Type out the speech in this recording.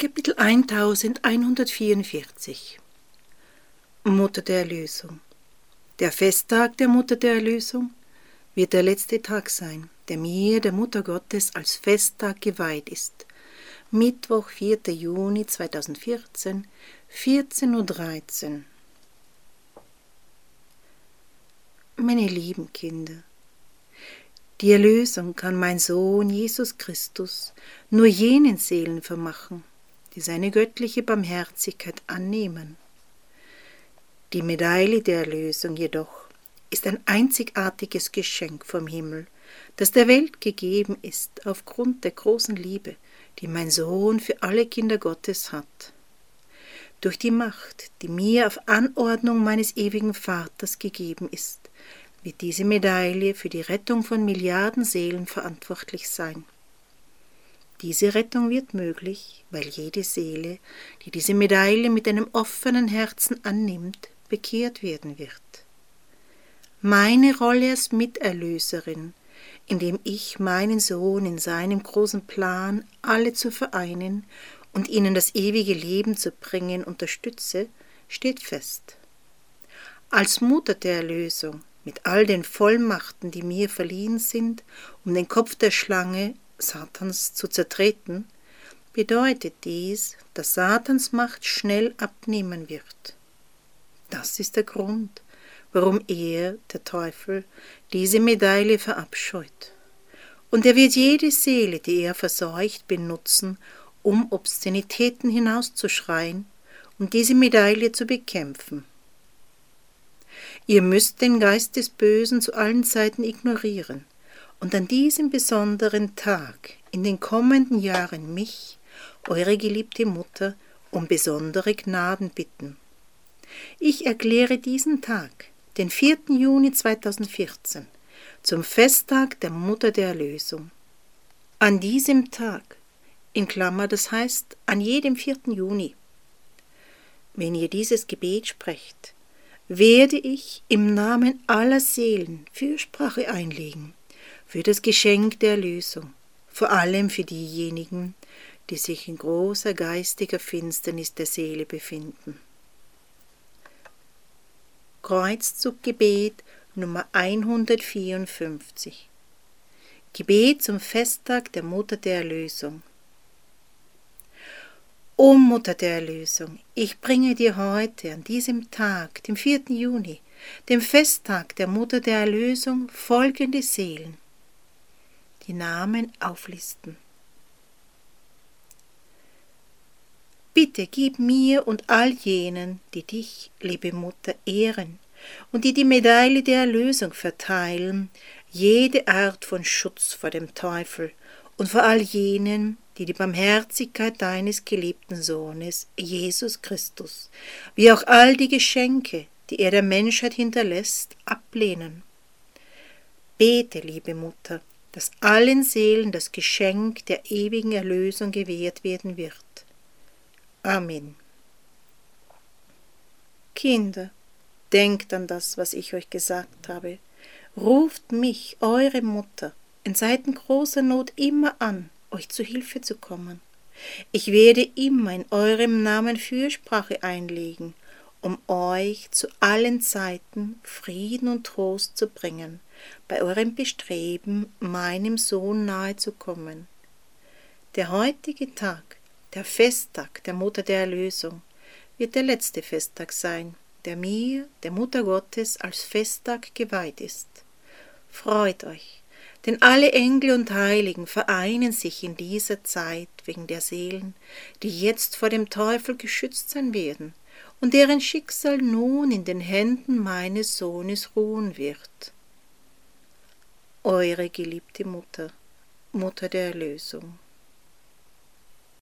Kapitel 1144 Mutter der Erlösung. Der Festtag der Mutter der Erlösung wird der letzte Tag sein, der mir, der Mutter Gottes, als Festtag geweiht ist. Mittwoch, 4. Juni 2014, 14:13 Uhr. Meine lieben Kinder, die Erlösung kann mein Sohn Jesus Christus nur jenen Seelen vermachen, die seine göttliche Barmherzigkeit annehmen. Die Medaille der Erlösung jedoch ist ein einzigartiges Geschenk vom Himmel, das der Welt gegeben ist aufgrund der großen Liebe, die mein Sohn für alle Kinder Gottes hat. Durch die Macht, die mir auf Anordnung meines ewigen Vaters gegeben ist, wird diese Medaille für die Rettung von Milliarden Seelen verantwortlich sein. Diese Rettung wird möglich, weil jede Seele, die diese Medaille mit einem offenen Herzen annimmt, bekehrt werden wird. Meine Rolle als Miterlöserin, indem ich meinen Sohn in seinem großen Plan, alle zu vereinen und ihnen das ewige Leben zu bringen, unterstütze, steht fest. Als Mutter der Erlösung, mit all den Vollmachten, die mir verliehen sind, um den Kopf der Schlange, Satans, zu zertreten, bedeutet dies, dass Satans Macht schnell abnehmen wird. Das ist der Grund, warum er, der Teufel, diese Medaille verabscheut. Und er wird jede Seele, die er verseucht, benutzen, um Obszönitäten hinauszuschreien und diese Medaille zu bekämpfen. Ihr müsst den Geist des Bösen zu allen Zeiten ignorieren und an diesem besonderen Tag in den kommenden Jahren mich, eure geliebte Mutter, um besondere Gnaden bitten. Ich erkläre diesen Tag, den 4. Juni 2014, zum Festtag der Mutter der Erlösung. An diesem Tag, in Klammer, das heißt an jedem 4. Juni, wenn ihr dieses Gebet sprecht, werde ich im Namen aller Seelen Fürsprache einlegen für das Geschenk der Erlösung, vor allem für diejenigen, die sich in großer geistiger Finsternis der Seele befinden. Kreuzzuggebet Nummer 154. Gebet zum Festtag der Mutter der Erlösung. O Mutter der Erlösung, ich bringe dir heute an diesem Tag, dem 4. Juni, dem Festtag der Mutter der Erlösung, folgende Seelen. Die Namen auflisten. Bitte gib mir und all jenen, die dich, liebe Mutter, ehren und die die Medaille der Erlösung verteilen, jede Art von Schutz vor dem Teufel und vor all jenen, die die Barmherzigkeit deines geliebten Sohnes, Jesus Christus, wie auch all die Geschenke, die er der Menschheit hinterlässt, ablehnen. Bete, liebe Mutter, dass allen Seelen das Geschenk der ewigen Erlösung gewährt werden wird. Amen. Kinder, denkt an das, was ich euch gesagt habe. Ruft mich, eure Mutter, in Zeiten großer Not immer an, euch zu Hilfe zu kommen. Ich werde immer in eurem Namen Fürsprache einlegen, um euch zu allen Zeiten Frieden und Trost zu bringen, bei eurem Bestreben, meinem Sohn nahe zu kommen. Der heutige Tag, der Festtag der Mutter der Erlösung, wird der letzte Festtag sein, der mir, der Mutter Gottes, als Festtag geweiht ist. Freut euch, denn alle Engel und Heiligen vereinen sich in dieser Zeit wegen der Seelen, die jetzt vor dem Teufel geschützt sein werden und deren Schicksal nun in den Händen meines Sohnes ruhen wird. Eure geliebte Mutter, Mutter der Erlösung.